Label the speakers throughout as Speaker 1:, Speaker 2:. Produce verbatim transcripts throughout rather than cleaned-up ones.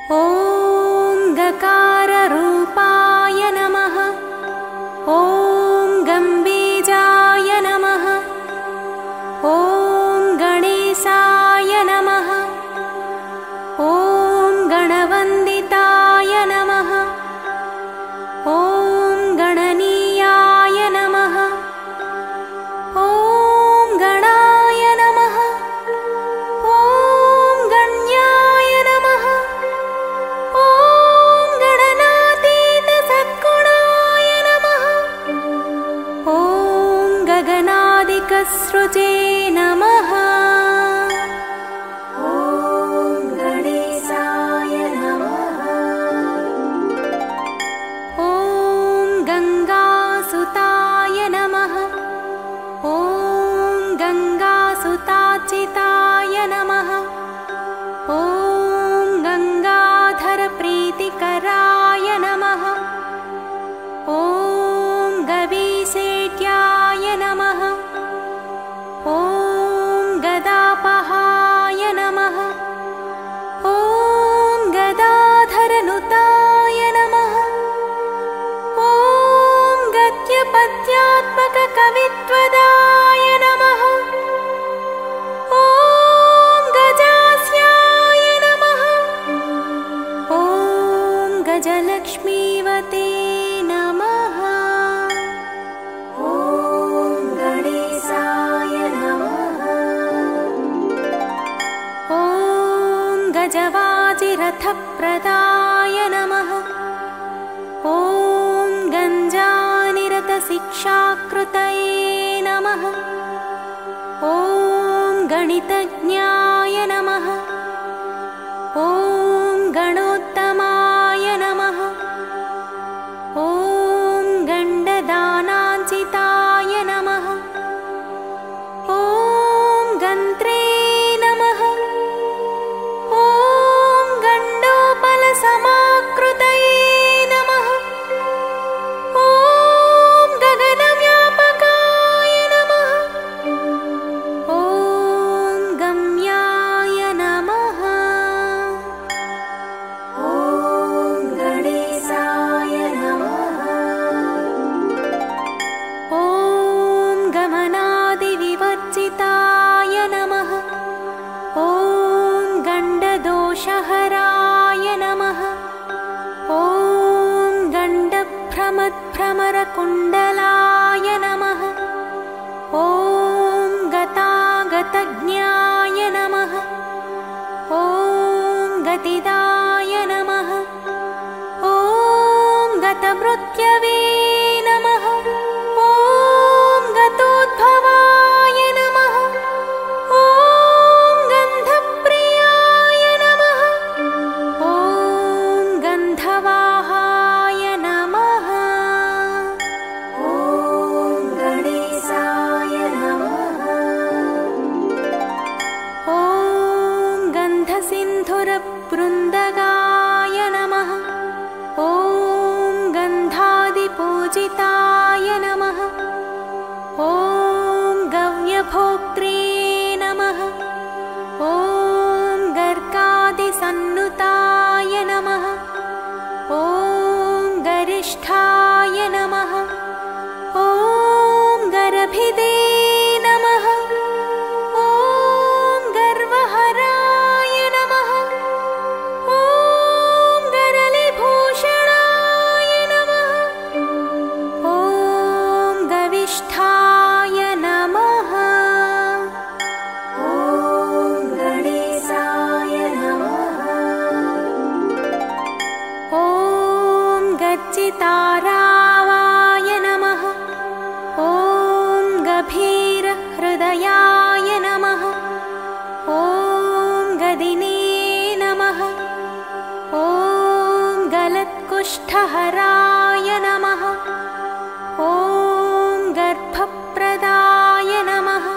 Speaker 1: ॐ गकाररूपाय नमः। ॐ गम्बीजाय नमः। ॐ गणेशाय नमः। ॐ गणवन्दिताय नमः। ॐ गणनीयाय नमः। ॐ गणाय नमः। ॐ गण्याय नमः। ॐ गणनातीतसद्गुणाय नमः। ॐ गगनादिकसृजे नमः। ॐ गणेशाय नमः। ॐ गङ्गासुताय नमः। ॐ गङ्गासुताचिताय नमः। ॐ गङ्गाधरप्रीतिकराय नमः। ॐ गवीसेट्याय नमः। ॐ गदापहाय नमः। ॐ गदाधरनुताय नमः। ॐ गद्यपद्यात्मककवित्वदाय नमः। ॐ गजास्याय नमः। ॐ गजलक्ष्मीवते नमः। ॐ गणेशाय नमः। ॐ गजवाजिरथप्रदाय नमः। ॐ गञ्जानिरतशिक्षाकृतये नमः। ॐ गणितज्ञाय नमः। ॐ गणोत्तमाय नमः। ॐ गण्डदानाञ्चिताय नमः। ॐ गन्त्रे नमः। ॐ गण्डोपलसमाकृतये नमः। ॐ गगनव्यापकाय नमः। ॐ गम्याय नमः। ॐ गणेशाय नमः। ॐ गमनादिविवर्जिताय नमः। ॐ गण्डदोषहराय नमः। ॐ गण्डभ्रमद्भ्रमरकुण्डलाय नमः। ॐ गतागतज्ञाय नमः। ॐ गतिदाय नमः। ॐ गतमृत्यवे नमः। ॐ गतोद्भवाय नमः। ॐ गन्धप्रियाय नमः। ॐ गन्धवाहाय नमः। ॐ गणेशाय नमः। ॐ गन्धसिन्धुरवृन्दगाय नमः। ॐ गन्धादिपूजिताय नमः। ॐ गव्यभोक्त्रे नमः। ॐ गर्गादिसन्नुताय नमः। ॐ गरिष्ठाय नमः। ॐ गरभिदे नमः। ॐ गर्वहराय नमः। ॐ गरलिभूषणाय नमः। ॐ गविष्ठाय नमः। ॐ गणेशाय नमः। ॐ गज्जितारावाय नमः। ॐ गभीरहृदयाय नमः। ॐ गदिने नमः। ॐ गलत्कुष्ठहराय नमः। ॐ गर्भप्रदाय नमः।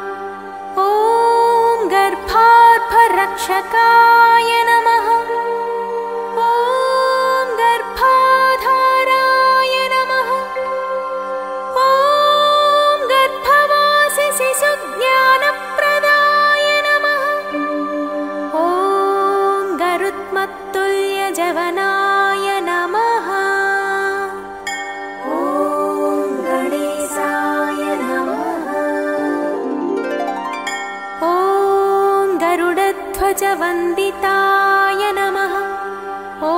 Speaker 1: ॐ गर्भार्भरक्षकाय नमः। ॐ गर्भाधाराय नमः। ॐ गर्भवासिशिशुज्ञानप्रदाय नमः। ॐ गरुत्मत्तुल्य गजवन्दिताय नमः। ॐ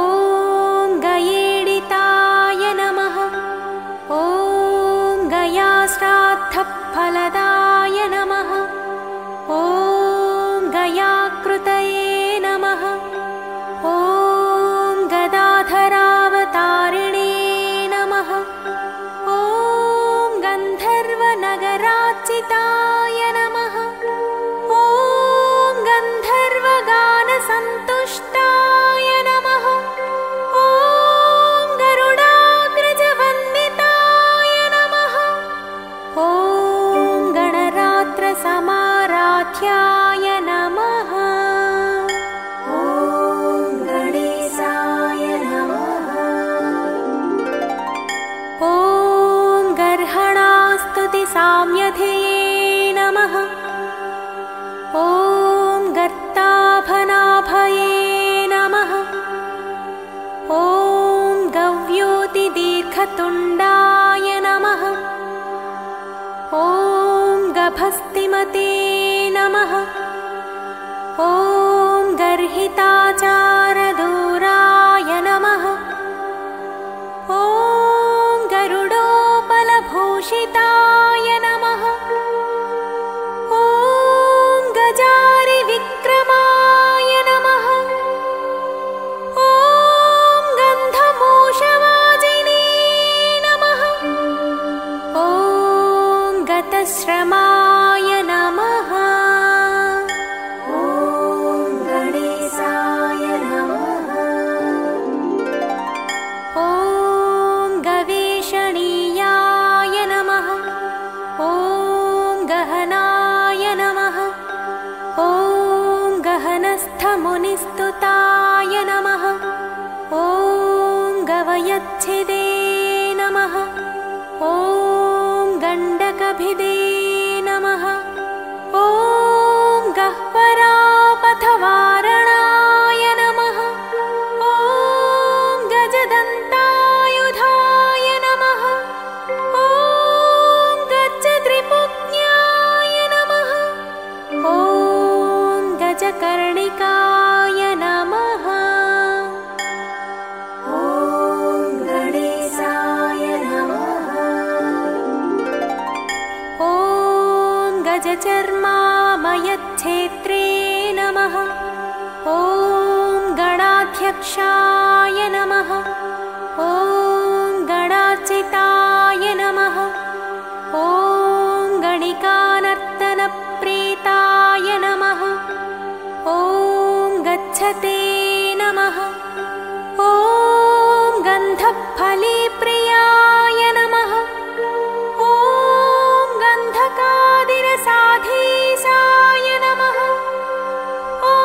Speaker 1: गयेडिताय नमः। ॐ गयाश्राद्धफलदाय नमः। ॐ गयाकृतये नमः। ॐ गदाधरावतारिणे नमः। ॐ गन्धर्वनगरार्चिताय नमः। ॐ गन्धर्वगानसन्तुष्टाय नमः। ॐ गरुडाग्रजवन्दिताय नमः। ॐ गणरात्रसमाराध्याय नमः। ॐ गणेशाय नमः। ॐ गर्हणास्तुतिसाम्यधिये नमः। ॐ गर्ताभनाभये नमः। ॐ गव्योतिदीर्घतुण्डाय नमः। ॐ गभस्तिमते नमः। ॐ गर्हिताचारदूराय नमः। ॐ गरुडोपलभूषिताय नमः। ॐ गजारिविक्रमाय नमः। ॐ गन्धमोषवाजिने नमः। ॐ गतश्रमाय नमः। ॐ गणेशाय नमः। ॐ गवेषणीयाय नमः। ॐ गहनाय नमः। ॐ गहनस्थमुनिस्तुताय नमः। ॐ गवयच्छिदे नमः। ॐ गण्डकभिदे नमः। ॐ गह्वरापथवारणाय नमः। ॐ गजदन्तायुधाय नमः। ॐ गजत्रिपुज्ञाय नमः। ॐ गजकर्णिकाय नमः। ॐ गणेशाय नमः। ॐ गजचर्मामयच्छेत्रे नमः। ॐ गणाध्यक्षाय नमः। ॐ गणार्चिताय नमः। ॐ गणिकानर्तनप्रीताय नमः। ॐ गच्छते नमः। ॐ गन्धफलीप्रियाय नमः। ॐ गन्धकादिरसाधीशाय नमः। ॐ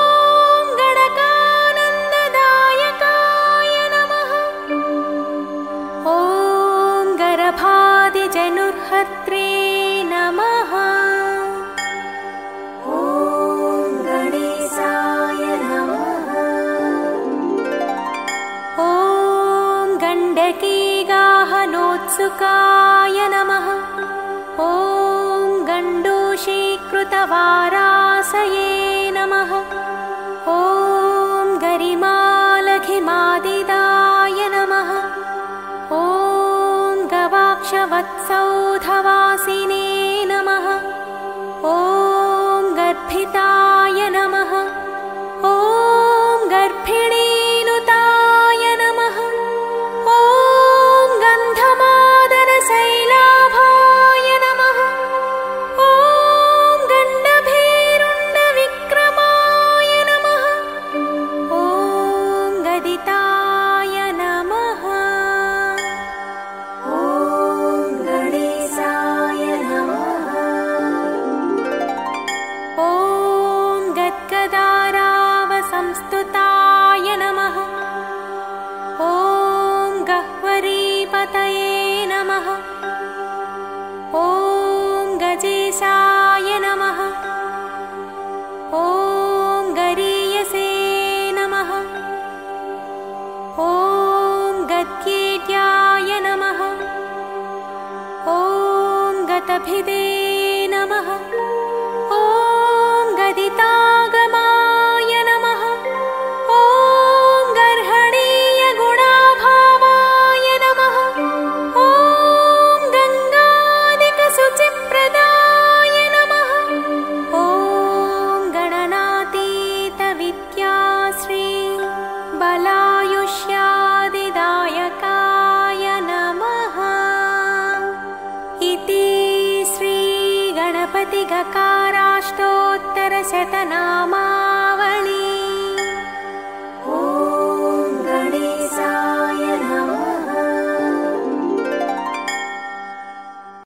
Speaker 1: गणकानन्ददायकाय नमः। ॐ गरभादिजनुर्हर्त्रे नमः। ॐ गणेशाय नमः। ॐ गण्डकीगाहनोत्सुकाय नमः। ॐ गण्डूषीकृतवारासये नमः। ॐ गरिमालघिमादिदाय नमः। ॐ गवाक्षवत्सौधवासिने नमः। ॐ गर्भिताय नमः। ॐ गर्भिणीनुताय नमः। ॐ गन्धमादनशैलाभाय नमः। ॐ गण्डभीरुण्डविक्रमाय नमः। ॐ गदिताय नमः। ॐ गणेशाय नमः। ॐ गद्गदारावसंस्तुताय गकाराष्टोत्तरशतनामा